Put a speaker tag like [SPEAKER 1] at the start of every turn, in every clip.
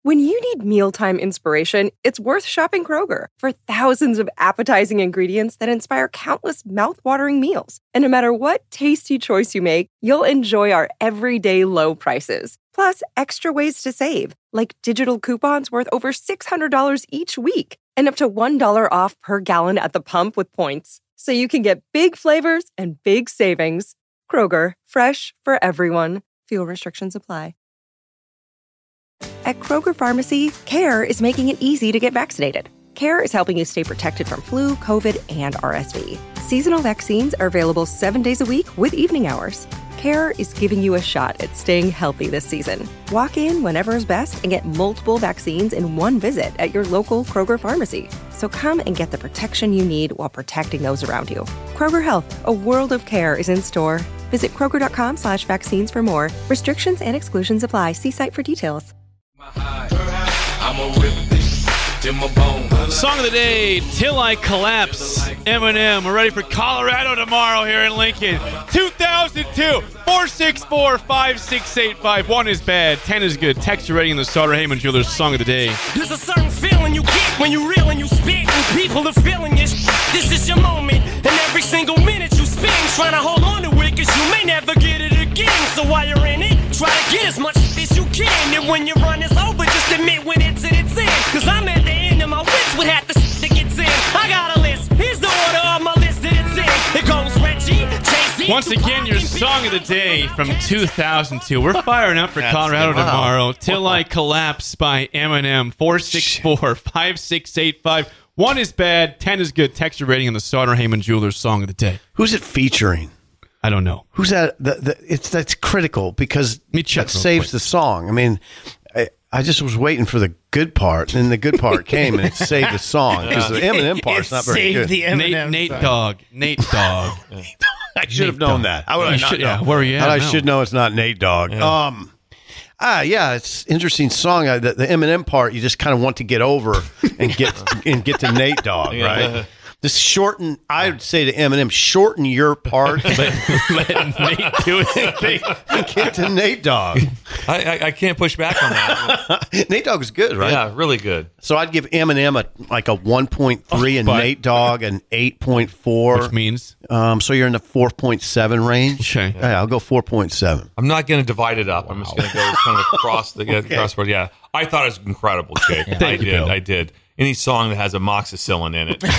[SPEAKER 1] When you need mealtime inspiration, it's worth shopping Kroger for thousands of appetizing ingredients that inspire countless mouth-watering meals. And no matter what tasty choice you make, you'll enjoy our everyday low prices. Plus, extra ways to save, like digital coupons worth over $600 each week and up to $1 off per gallon at the pump with points. So you can get big flavors and big savings. Kroger, fresh for everyone. Fuel restrictions apply. At Kroger Pharmacy, CARE is making it easy to get vaccinated. CARE is helping you stay protected from flu, COVID, and RSV. Seasonal vaccines are available 7 days a week with evening hours. CARE is giving you a shot at staying healthy this season. Walk in whenever is best and get multiple vaccines in one visit at your local Kroger pharmacy. So come and get the protection you need while protecting those around you. Kroger Health, a world of care is in store. Visit Kroger.com/vaccines for more. Restrictions and exclusions apply. See site for details.
[SPEAKER 2] Song of the day, Till I Collapse, Eminem. We're ready for Colorado tomorrow here in Lincoln. 2002, 464-5685. 1 is bad, 10 is good. Text your rating in the Starter Heyman Jewelers Song of the Day.
[SPEAKER 3] There's a certain feeling you get when you reel and you spit, and people are feeling it. This is your moment, and every single minute you spend trying to hold on to it, cause you may never get it again. So while you're in it, try to get as much as you can, and when your run is over, just admit when it's in, it's in. Cause I'm at the end of my wits with half the shit that gets in. I got a list, here's the order of my list that it's in. It goes Reggie, Jay-Z.
[SPEAKER 2] Once again, your Song of the Day from 2002. We're firing up for Colorado tomorrow. Till I Collapse by Eminem. 464-5685. 1 is bad, 10 is good. Text your rating on the Starter Heyman Jewelers Song of the Day.
[SPEAKER 4] Who's it featuring?
[SPEAKER 2] I don't know.
[SPEAKER 4] Who's that? That's critical because that saves the song. I mean, I just was waiting for the good part, and the good part came, and it saved the song because the Eminem part's not very good.
[SPEAKER 2] Nate Dogg.
[SPEAKER 4] I should have known that. How would I not know?
[SPEAKER 2] Yeah, where are you at?
[SPEAKER 4] I should know it's not Nate Dogg. Yeah. It's an interesting song. The Eminem part, you just kind of want to get over and get to Nate Dogg, right? Just shorten. I would say to Eminem, shorten your part.
[SPEAKER 2] Let Nate do it.
[SPEAKER 4] Get to Nate Dogg.
[SPEAKER 5] I can't push back on that.
[SPEAKER 4] Nate Dogg is good, right?
[SPEAKER 5] Yeah, really good.
[SPEAKER 4] So I'd give Eminem a 1.3 and Nate Dogg an 8.4.
[SPEAKER 2] Which means?
[SPEAKER 4] So you're in the 4.7 range.
[SPEAKER 2] Okay.
[SPEAKER 4] Yeah, I'll go 4.7.
[SPEAKER 5] I'm not going to divide it up. I'm just going to go kind of across the crossboard. Yeah, I thought it was incredible, Jake. I did. Any song that has amoxicillin in it.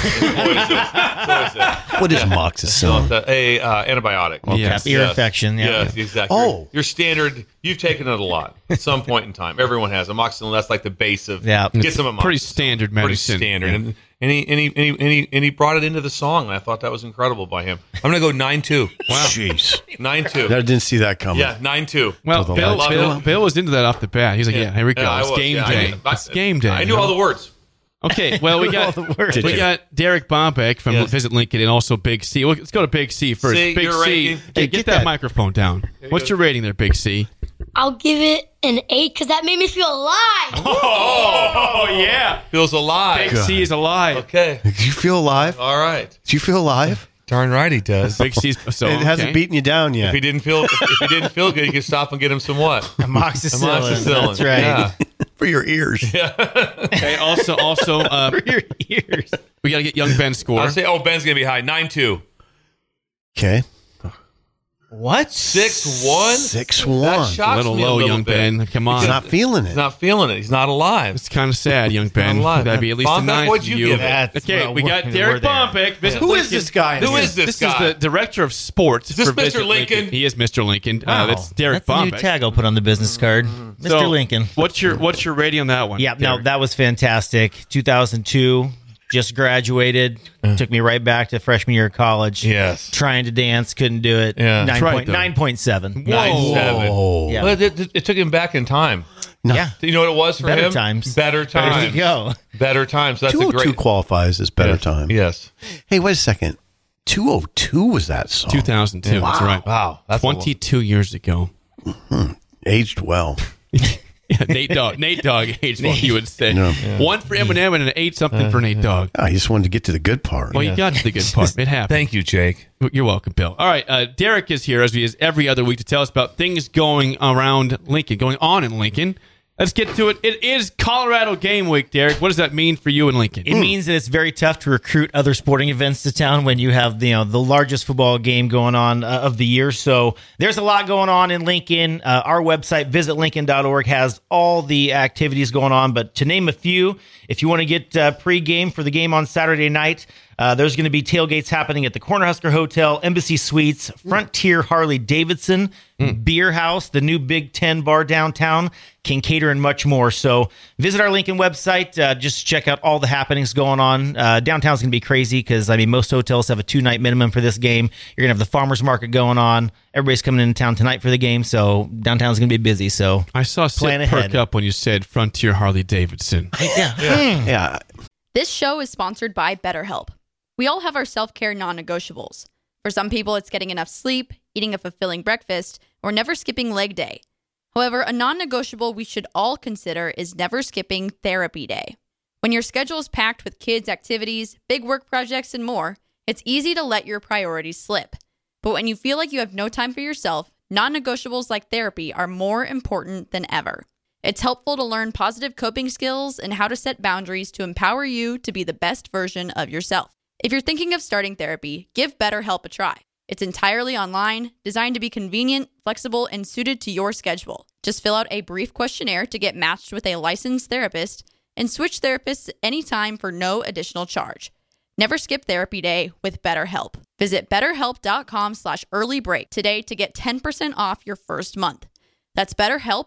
[SPEAKER 4] What is amoxicillin?
[SPEAKER 5] Antibiotic.
[SPEAKER 6] Okay. Ear infection. Yeah.
[SPEAKER 5] Yes, exactly.
[SPEAKER 4] Oh.
[SPEAKER 5] Your standard, you've taken it a lot at some point in time. Everyone has. Amoxicillin, that's like the base of,
[SPEAKER 6] yeah.
[SPEAKER 5] Get some amoxicillin.
[SPEAKER 2] Pretty standard medicine.
[SPEAKER 5] Pretty standard. Yeah. And he brought it into the song, and I thought that was incredible by him. I'm going to go 9-2.
[SPEAKER 4] Wow. Jeez.
[SPEAKER 5] 9-2.
[SPEAKER 4] I didn't see that coming.
[SPEAKER 5] Yeah, 9-2.
[SPEAKER 2] Well, Bill was into that off the bat. He's like, yeah, here we go. It's game day. It's game day.
[SPEAKER 5] I knew all the words.
[SPEAKER 2] Okay, well, we got Derek Bombeck from Visit Lincoln and also Big C. Well, let's go to Big C first.
[SPEAKER 5] C,
[SPEAKER 2] Big C, hey, get that microphone down. What's your rating there, Big C?
[SPEAKER 7] I'll give it an 8 because that made me feel alive.
[SPEAKER 2] Oh, yeah.
[SPEAKER 5] Feels alive.
[SPEAKER 2] Big C is alive.
[SPEAKER 5] Okay.
[SPEAKER 4] Did you feel alive?
[SPEAKER 5] All right.
[SPEAKER 4] Did you feel alive?
[SPEAKER 5] Darn right he does.
[SPEAKER 2] Big C's so
[SPEAKER 4] it hasn't beaten you down yet.
[SPEAKER 5] If he didn't feel good, you could stop and get him some what?
[SPEAKER 6] Amoxicillin. That's right.
[SPEAKER 5] Yeah.
[SPEAKER 4] For your ears.
[SPEAKER 5] Yeah.
[SPEAKER 2] Okay. Also,
[SPEAKER 6] for your ears.
[SPEAKER 2] We got to get young Ben's score.
[SPEAKER 5] I'll say, Ben's gonna be high. 9-2.
[SPEAKER 4] Okay.
[SPEAKER 6] What?
[SPEAKER 5] 6-1.
[SPEAKER 4] 6-1.
[SPEAKER 5] That shocks
[SPEAKER 2] a little
[SPEAKER 5] me
[SPEAKER 2] low,
[SPEAKER 5] a little
[SPEAKER 2] young
[SPEAKER 5] bit.
[SPEAKER 2] Ben. Come on.
[SPEAKER 4] He's not feeling it.
[SPEAKER 5] He's not feeling it. He's not alive.
[SPEAKER 2] It's kind of sad, young Ben.
[SPEAKER 5] alive.
[SPEAKER 2] That'd be at least a
[SPEAKER 5] Bombeck,
[SPEAKER 2] 9.
[SPEAKER 5] what'd you give it?
[SPEAKER 2] Okay, we got Derek Bombeck.
[SPEAKER 4] Who is this guy?
[SPEAKER 5] Who is this guy?
[SPEAKER 2] This is the director of sports.
[SPEAKER 5] Is this
[SPEAKER 2] for
[SPEAKER 5] Mr.
[SPEAKER 2] Visit
[SPEAKER 5] Lincoln?
[SPEAKER 2] He is Mr. Lincoln.
[SPEAKER 6] Wow.
[SPEAKER 2] That's Derek
[SPEAKER 6] That's a new
[SPEAKER 2] Bombeck.
[SPEAKER 6] tag I'll put on the business card. Mr.
[SPEAKER 2] So,
[SPEAKER 6] Lincoln.
[SPEAKER 2] What's your rating on that one?
[SPEAKER 6] Yeah, no,
[SPEAKER 2] Derek?
[SPEAKER 6] that was fantastic. 2002, just graduated. Took me right back to freshman year of college.
[SPEAKER 5] Yes.
[SPEAKER 6] Trying to dance, couldn't do it.
[SPEAKER 5] Yeah.
[SPEAKER 6] 9.7.
[SPEAKER 5] 9-7.
[SPEAKER 4] Yeah.
[SPEAKER 5] Well, it took him back in time.
[SPEAKER 4] No.
[SPEAKER 6] Yeah.
[SPEAKER 5] You know what it was for
[SPEAKER 6] Better
[SPEAKER 5] him?
[SPEAKER 6] times.
[SPEAKER 5] Better
[SPEAKER 6] There
[SPEAKER 5] times.
[SPEAKER 6] you go.
[SPEAKER 5] Better times. That's a
[SPEAKER 4] 202
[SPEAKER 5] great.
[SPEAKER 4] qualifies as better time.
[SPEAKER 5] Yes.
[SPEAKER 4] Hey, wait a second. 202 was that song.
[SPEAKER 2] 2002. That's right.
[SPEAKER 5] Wow. That's
[SPEAKER 2] 22 years ago.
[SPEAKER 4] Aged well.
[SPEAKER 2] Yeah, Nate Dogg aged well, you would say.
[SPEAKER 4] No.
[SPEAKER 2] 1 for Eminem and an 8 something for Nate Dogg.
[SPEAKER 4] I just wanted to get to the good part.
[SPEAKER 2] Well, you got to the good part. It happened.
[SPEAKER 5] Thank you, Jake.
[SPEAKER 2] You're welcome, Bill. All right, Derek is here, as he is every other week, to tell us about things going on in Lincoln. Let's get to it. It is Colorado Game Week, Derek. What does that mean for you in Lincoln?
[SPEAKER 6] It means that it's very tough to recruit other sporting events to town when you have the largest football game going on of the year. So there's a lot going on in Lincoln. Our website, visitlincoln.org, has all the activities going on. But to name a few, if you want to get pre-game for the game on Saturday night, there's going to be tailgates happening at the Cornhusker Hotel, Embassy Suites, Frontier Harley-Davidson, Beer House, the new Big Ten bar downtown, Kincaidor, and much more. So visit our Lincoln website. Just check out all the happenings going on. Downtown's going to be crazy because, most hotels have a 2-night minimum for this game. You're going to have the farmer's market going on. Everybody's coming into town tonight for the game, so downtown's going to be busy. So
[SPEAKER 2] I saw Sid perk up when you said Frontier Harley-Davidson.
[SPEAKER 4] Yeah.
[SPEAKER 8] This show is sponsored by BetterHelp. We all have our self-care non-negotiables. For some people, it's getting enough sleep, eating a fulfilling breakfast, or never skipping leg day. However, a non-negotiable we should all consider is never skipping therapy day. When your schedule is packed with kids' activities, big work projects, and more, it's easy to let your priorities slip. But when you feel like you have no time for yourself, non-negotiables like therapy are more important than ever. It's helpful to learn positive coping skills and how to set boundaries to empower you to be the best version of yourself. If you're thinking of starting therapy, give BetterHelp a try. It's entirely online, designed to be convenient, flexible, and suited to your schedule. Just fill out a brief questionnaire to get matched with a licensed therapist and switch therapists anytime for no additional charge. Never skip therapy day with BetterHelp. Visit BetterHelp.com/earlybreak today to get 10% off your first month. That's BetterHelp,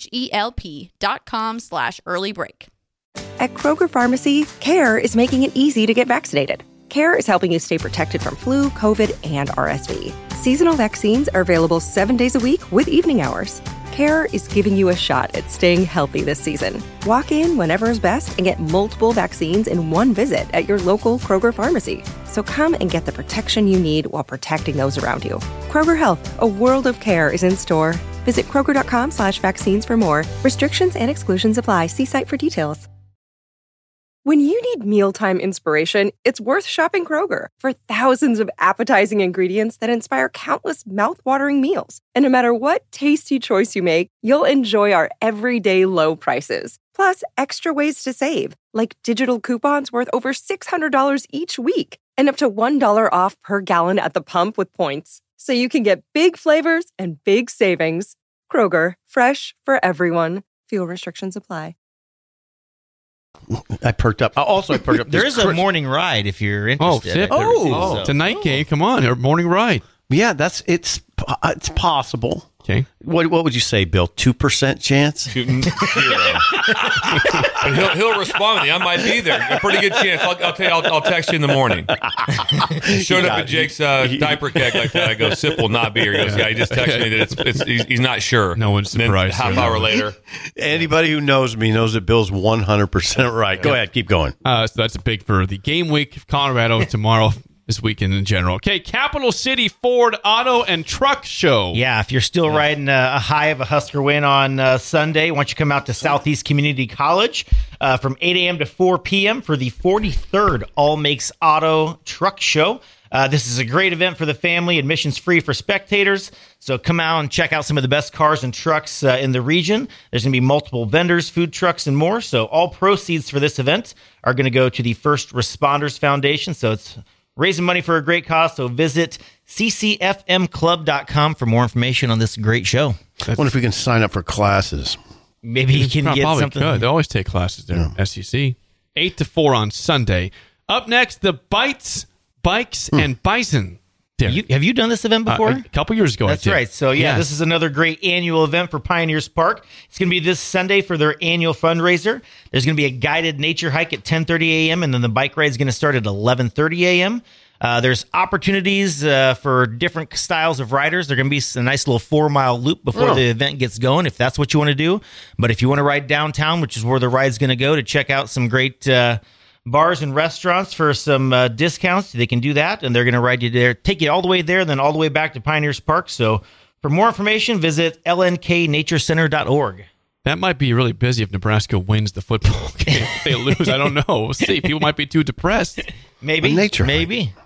[SPEAKER 8] HELP.com/earlybreak.
[SPEAKER 1] At Kroger Pharmacy, CARE is making it easy to get vaccinated. CARE is helping you stay protected from flu, COVID, and RSV. Seasonal vaccines are available 7 days a week with evening hours. CARE is giving you a shot at staying healthy this season. Walk in whenever is best and get multiple vaccines in one visit at your local Kroger Pharmacy. So come and get the protection you need while protecting those around you. Kroger Health, a world of care, is in store. Visit Kroger.com/vaccines for more. Restrictions and exclusions apply. See site for details. When you need mealtime inspiration, it's worth shopping Kroger for thousands of appetizing ingredients that inspire countless mouth-watering meals. And no matter what tasty choice you make, you'll enjoy our everyday low prices. Plus, extra ways to save, like digital coupons worth over $600 each week and up to $1 off per gallon at the pump with points. So you can get big flavors and big savings. Kroger, fresh for everyone. Fuel restrictions apply.
[SPEAKER 4] I perked up. I perked up.
[SPEAKER 6] There is a morning ride if you're interested.
[SPEAKER 2] It's a night game. Come on, a morning ride.
[SPEAKER 4] Yeah, it's possible.
[SPEAKER 2] Okay.
[SPEAKER 4] What would you say, Bill? 2% chance?
[SPEAKER 5] 0. he'll respond with me. I might be there. A pretty good chance. I'll tell you. I'll text you in the morning. He showed up at Jake's diaper keg like that. I go, Sip will not be here. He goes, yeah. He just texted me that he's not sure.
[SPEAKER 2] No one's surprised.
[SPEAKER 5] Half hour later.
[SPEAKER 4] Anybody who knows me knows that Bill's 100% right. Go ahead, keep going.
[SPEAKER 2] So that's a big for the game week of Colorado tomorrow. This weekend in general. Okay, Capital City Ford Auto and Truck Show.
[SPEAKER 6] Yeah, if you're still riding a high of a Husker win on Sunday, why don't you come out to Southeast Community College from 8 a.m. to 4 p.m. for the 43rd All Makes Auto Truck Show. This is a great event for the family, admissions free for spectators. So come out and check out some of the best cars and trucks in the region. There's going to be multiple vendors, food trucks, and more. So all proceeds for this event are going to go to the First Responders Foundation. So it's raising money for a great cause, so visit ccfmclub.com for more information on this great show.
[SPEAKER 4] I wonder if we can sign up for classes.
[SPEAKER 6] Maybe you can get something.
[SPEAKER 2] Could. They always take classes there. Yeah. SEC. 8 to 4 on Sunday. Up next, the Bikes, and Bison.
[SPEAKER 6] Have you done this event before?
[SPEAKER 2] A couple years ago,
[SPEAKER 6] That's right. So, this is another great annual event for Pioneers Park. It's going to be this Sunday for their annual fundraiser. There's going to be a guided nature hike at 10:30 a.m., and then the bike ride is going to start at 11:30 a.m. There's opportunities for different styles of riders. There's going to be a nice little 4-mile loop before the event gets going, if that's what you want to do. But if you want to ride downtown, which is where the ride's going to go, to check out some great bars and restaurants for some discounts, they can do that, and they're going to ride you there, take you all the way there, and then all the way back to Pioneers Park. So for more information, visit lnknaturecenter.org.
[SPEAKER 2] That might be really busy if Nebraska wins the football game. If they lose, I don't know. We'll see. People might be too depressed.
[SPEAKER 6] Maybe.
[SPEAKER 4] Nature.
[SPEAKER 6] Maybe.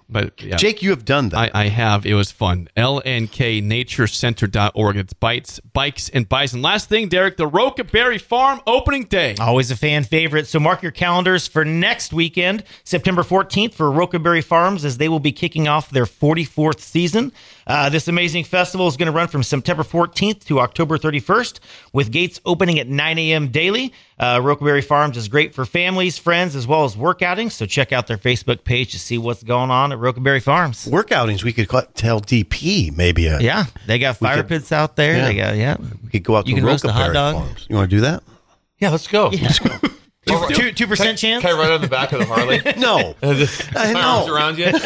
[SPEAKER 2] But yeah.
[SPEAKER 4] Jake, you have done that.
[SPEAKER 2] I have. It was fun. LNKNatureCenter.org. It's bikes, and bison. Last thing, Derek, the Rocaberry Farm opening day.
[SPEAKER 6] Always a fan favorite. So mark your calendars for next weekend, September 14th, for Rocaberry Farms, as they will be kicking off their 44th season. This amazing festival is going to run from September 14th to October 31st, with gates opening at 9 a.m. daily. Rocaberry Farms is great for families, friends, as well as work outings. So check out their Facebook page to see what's going on at Rocaberry Farms.
[SPEAKER 4] Work outings, we could tell DP maybe.
[SPEAKER 6] They got fire pits out there. They got
[SPEAKER 4] We could go out to Rocaberry Farms. You want to do that?
[SPEAKER 5] Yeah, let's go.
[SPEAKER 6] Yeah. Let's go. 2% chance?
[SPEAKER 5] Can I ride on the back of the Harley?
[SPEAKER 4] No.
[SPEAKER 5] My arms around you?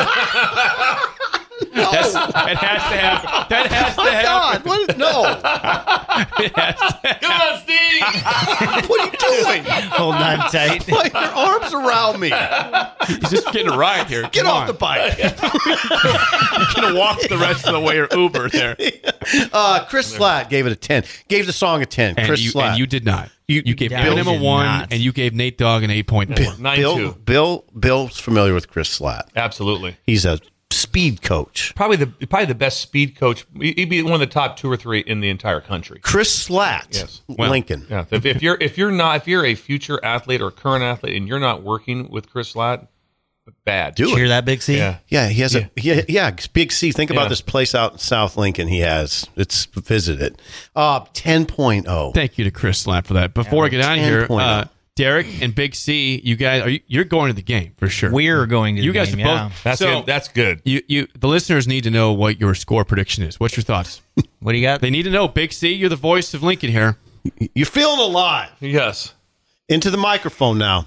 [SPEAKER 2] That has to happen. That has to happen.
[SPEAKER 4] God, what? No.
[SPEAKER 2] It has to happen.
[SPEAKER 5] Come on, Steve!
[SPEAKER 4] What are you doing?
[SPEAKER 6] Hold on tight.
[SPEAKER 4] Put your arms around me.
[SPEAKER 2] He's just getting a ride here.
[SPEAKER 4] Get
[SPEAKER 2] Come
[SPEAKER 4] off
[SPEAKER 2] on.
[SPEAKER 4] the bike.
[SPEAKER 2] You're going to walk the rest of the way or Uber there.
[SPEAKER 4] Chris Slatt gave it a 10. Gave the song a 10.
[SPEAKER 2] And
[SPEAKER 4] Chris
[SPEAKER 2] you,
[SPEAKER 4] Slatt.
[SPEAKER 2] and you did not. You gave
[SPEAKER 6] Yeah,
[SPEAKER 2] Eminem
[SPEAKER 6] I
[SPEAKER 2] a
[SPEAKER 6] did
[SPEAKER 2] 1,
[SPEAKER 6] not.
[SPEAKER 2] and you gave Nate Dogg an 8.4.
[SPEAKER 5] 9-2.
[SPEAKER 4] Bill's familiar with Chris Slatt.
[SPEAKER 5] Absolutely.
[SPEAKER 4] He's a speed coach.
[SPEAKER 5] Probably the best speed coach. He'd be one of the top 2 or 3 in the entire country.
[SPEAKER 4] Chris Slatt.
[SPEAKER 5] Yes.
[SPEAKER 2] Well,
[SPEAKER 4] Lincoln.
[SPEAKER 5] Yeah. If you're a future athlete or current athlete and you're not working with Chris Slatt, bad.
[SPEAKER 4] Do
[SPEAKER 6] Hear
[SPEAKER 4] it.
[SPEAKER 6] that, Big C?
[SPEAKER 5] Yeah.
[SPEAKER 4] Yeah, he has Big C. Think about
[SPEAKER 5] Yeah.
[SPEAKER 4] this place out in South Lincoln he has. It's visited. 10.0.
[SPEAKER 2] Thank you to Chris Slatt for that. Before I get out of here,
[SPEAKER 4] 10.0.
[SPEAKER 2] Derek and Big C, you guys, you're going to the game for sure.
[SPEAKER 6] We're going to
[SPEAKER 2] You
[SPEAKER 6] the
[SPEAKER 2] guys
[SPEAKER 6] game,
[SPEAKER 2] are both.
[SPEAKER 5] That's good.
[SPEAKER 2] The listeners need to know what your score prediction is. What's your thoughts?
[SPEAKER 6] What do you got?
[SPEAKER 2] They need to know. Big C, you're the voice of Lincoln here.
[SPEAKER 4] You're feeling alive.
[SPEAKER 5] Yes.
[SPEAKER 4] Into the microphone now.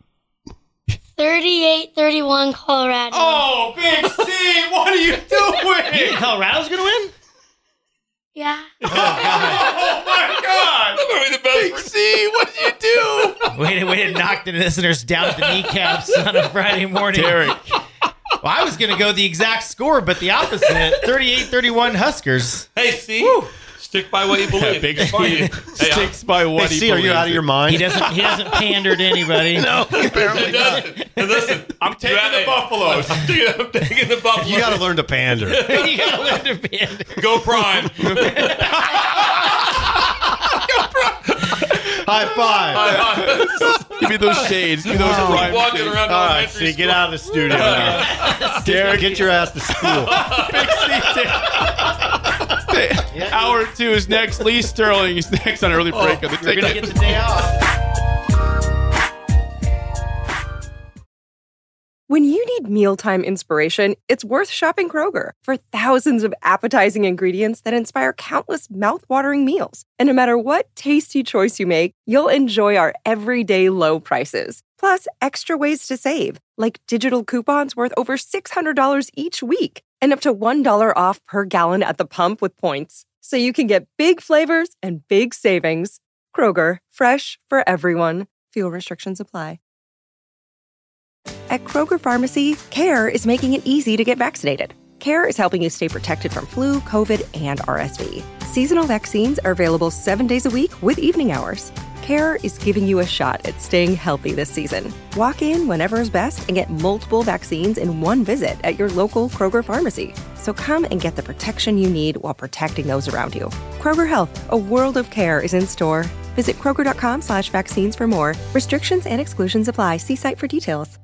[SPEAKER 7] 38-31 Colorado.
[SPEAKER 2] Oh, Big C, what are you doing?
[SPEAKER 6] Colorado's going to win?
[SPEAKER 7] Yeah.
[SPEAKER 2] Oh my God!
[SPEAKER 5] Probably the best.
[SPEAKER 2] Big C, what did you do?
[SPEAKER 6] Way to knock the listeners down at the kneecaps on a Friday morning.
[SPEAKER 2] Derek.
[SPEAKER 6] Well, I was going to go the exact score, but the opposite. 38-31 Huskers.
[SPEAKER 5] Hey, see? Stick by what you believe.
[SPEAKER 2] Big C sticks by what
[SPEAKER 4] Hey,
[SPEAKER 2] he
[SPEAKER 4] C, are you
[SPEAKER 2] believes
[SPEAKER 4] out of
[SPEAKER 2] in.
[SPEAKER 4] your mind?
[SPEAKER 6] He doesn't pander to anybody.
[SPEAKER 4] No, apparently not.
[SPEAKER 5] And listen,
[SPEAKER 2] I'm taking the Buffaloes.
[SPEAKER 5] I'm taking the Buffaloes.
[SPEAKER 4] You got to learn to pander.
[SPEAKER 6] You got to learn to pander.
[SPEAKER 5] Go Prime.
[SPEAKER 4] High five.
[SPEAKER 2] Give me those shades. Give me those prime
[SPEAKER 5] Walking
[SPEAKER 2] shades.
[SPEAKER 5] around
[SPEAKER 4] All right,
[SPEAKER 5] elementary
[SPEAKER 4] see, get out of the studio now. Derek, get your ass to school.
[SPEAKER 2] Big C. Hour 2 is next. Lee Sterling is next on Early Break of the
[SPEAKER 6] We're going to
[SPEAKER 2] Ticket.
[SPEAKER 6] get the day off.
[SPEAKER 1] When you need mealtime inspiration, it's worth shopping Kroger for thousands of appetizing ingredients that inspire countless mouth-watering meals. And no matter what tasty choice you make, you'll enjoy our everyday low prices. Plus, extra ways to save, like digital coupons worth over $600 each week and up to $1 off per gallon at the pump with points. So you can get big flavors and big savings. Kroger, fresh for everyone. Fuel restrictions apply. At Kroger Pharmacy, CARE is making it easy to get vaccinated. CARE is helping you stay protected from flu, COVID, and RSV. Seasonal vaccines are available 7 days a week with evening hours. CARE is giving you a shot at staying healthy this season. Walk in whenever is best and get multiple vaccines in one visit at your local Kroger Pharmacy. So come and get the protection you need while protecting those around you. Kroger Health, a world of care is in store. Visit Kroger.com/vaccines for more. Restrictions and exclusions apply. See site for details.